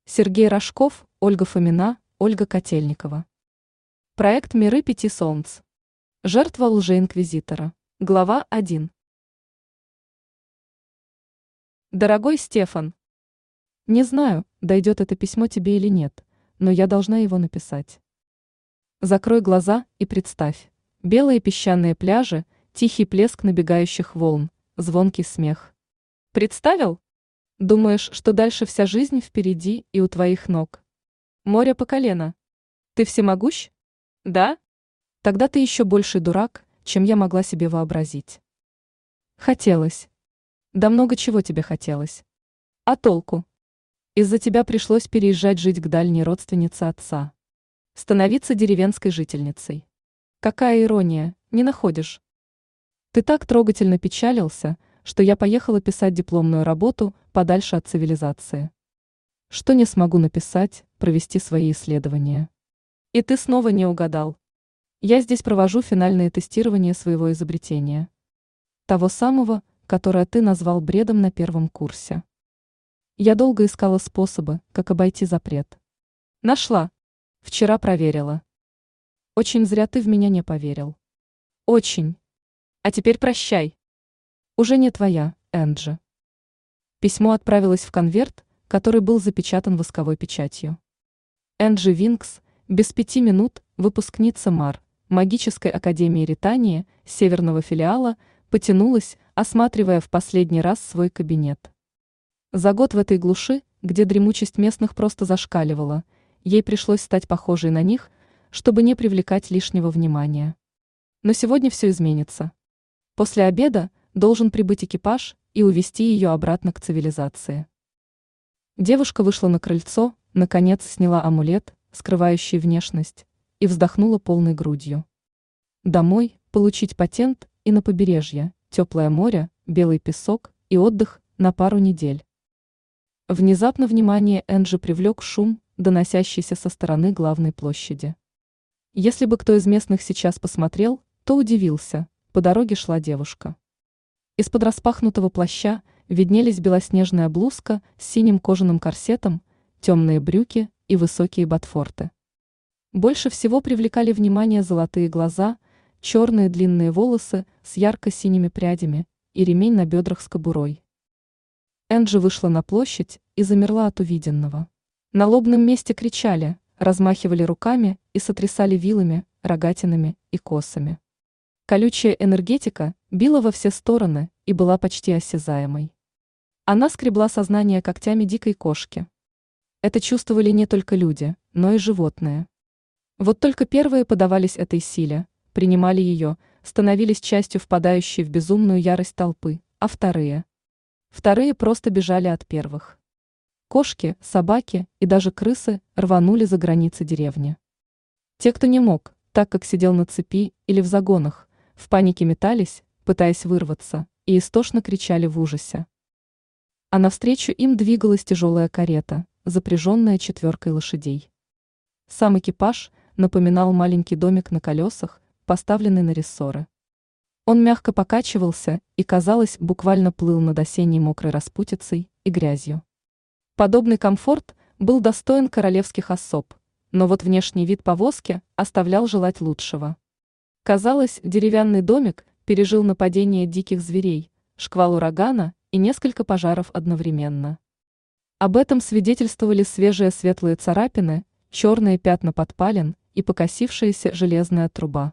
Сергей Рожков, Ольга Фомина, Ольга Котельникова. Проект «Миры пяти солнц». Жертва лжеинквизитора. Глава 1. Дорогой Стефан, не знаю, дойдет это письмо тебе или нет, но я должна его написать. Закрой глаза и представь. Белые песчаные пляжи, тихий плеск набегающих волн, звонкий смех. Представил? Думаешь, что дальше вся жизнь впереди и у твоих ног? Море по колено. Ты всемогущ? Да? Тогда ты еще больший дурак, чем я могла себе вообразить. Хотелось. Да много чего тебе хотелось. А толку? Из-за тебя пришлось переезжать жить к дальней родственнице отца. Становиться деревенской жительницей. Какая ирония, не находишь? Ты так трогательно печалился, что я поехала писать дипломную работу подальше от цивилизации. Что не смогу написать, провести свои исследования. И ты снова не угадал. Я здесь провожу финальное тестирование своего изобретения. Того самого, которое ты назвал бредом на первом курсе. Я долго искала способы, как обойти запрет. Нашла. Вчера проверила. Очень зря ты в меня не поверил. Очень. А теперь прощай. Уже не твоя, Энджи. Письмо отправилось в конверт, который был запечатан восковой печатью. Энджи Винкс, без 5 минут, выпускница МАР, Магической академии Ритания, северного филиала, потянулась, осматривая в последний раз свой кабинет. За год в этой глуши, где дремучесть местных просто зашкаливала, ей пришлось стать похожей на них, чтобы не привлекать лишнего внимания. Но сегодня все изменится. После обеда должен прибыть экипаж и увезти ее обратно к цивилизации. Девушка вышла на крыльцо, наконец сняла амулет, скрывающий внешность, и вздохнула полной грудью. Домой, получить патент и на побережье, теплое море, белый песок и отдых на пару недель. Внезапно внимание Энджи привлек шум, доносящийся со стороны главной площади. Если бы кто из местных сейчас посмотрел, то удивился, по дороге шла девушка. Из-под распахнутого плаща виднелись белоснежная блузка с синим кожаным корсетом, темные брюки и высокие ботфорты. Больше всего привлекали внимание золотые глаза, черные длинные волосы с ярко-синими прядями и ремень на бедрах с кобурой. Энджи вышла на площадь и замерла от увиденного. На лобном месте кричали, размахивали руками и сотрясали вилами, рогатинами и косами. Колючая энергетика била во все стороны и была почти осязаемой. Она скребла сознание когтями дикой кошки. Это чувствовали не только люди, но и животные. Вот только первые подавались этой силе, принимали ее, становились частью впадающей в безумную ярость толпы, а вторые просто бежали от первых. Кошки, собаки и даже крысы рванули за границы деревни. Те, кто не мог, так как сидел на цепи или в загонах, в панике метались, пытаясь вырваться, и истошно кричали в ужасе. А навстречу им двигалась тяжелая карета, запряженная 4 лошадей. Сам экипаж напоминал маленький домик на колесах, поставленный на рессоры. Он мягко покачивался и, казалось, буквально плыл над осенней мокрой распутицей и грязью. Подобный комфорт был достоин королевских особ, но вот внешний вид повозки оставлял желать лучшего. Казалось, деревянный домик пережил нападение диких зверей, шквал урагана и несколько пожаров одновременно. Об этом свидетельствовали свежие светлые царапины, черные пятна подпалин и покосившаяся железная труба.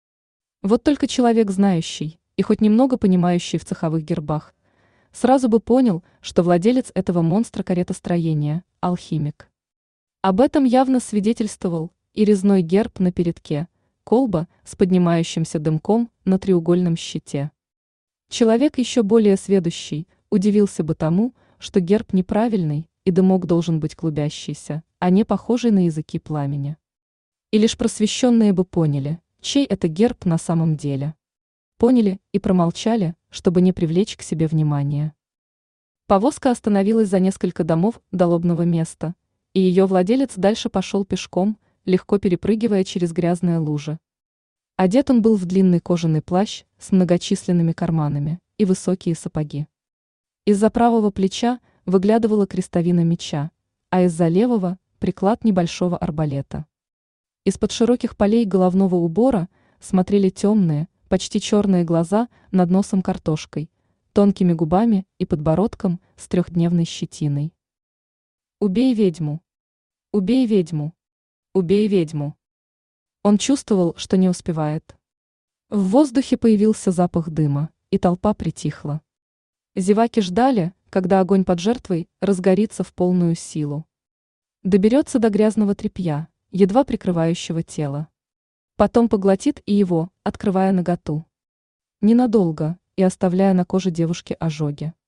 Вот только человек знающий и хоть немного понимающий в цеховых гербах сразу бы понял, что владелец этого монстра каретостроения – алхимик. Об этом явно свидетельствовал и резной герб на передке, колба с поднимающимся дымком на треугольном щите. Человек еще более сведущий удивился бы тому, что герб неправильный и дымок должен быть клубящийся, а не похожий на языки пламени. И лишь просвещенные бы поняли, чей это герб на самом деле. Поняли и промолчали, чтобы не привлечь к себе внимания. Повозка остановилась за несколько домов до лобного места, и ее владелец дальше пошел пешком, легко перепрыгивая через грязные лужи. Одет он был в длинный кожаный плащ с многочисленными карманами и высокие сапоги. Из-за правого плеча выглядывала крестовина меча, а из-за левого – приклад небольшого арбалета. Из-под широких полей головного убора смотрели темные, почти черные глаза над носом картошкой, тонкими губами и подбородком с трехдневной щетиной. «Убей ведьму! Убей ведьму! Убей ведьму!» Он чувствовал, что не успевает. В воздухе появился запах дыма, и толпа притихла. Зеваки ждали, когда огонь под жертвой разгорится в полную силу. Доберется до грязного тряпья, едва прикрывающего тело. Потом поглотит и его, открывая наготу. Ненадолго и оставляя на коже девушки ожоги.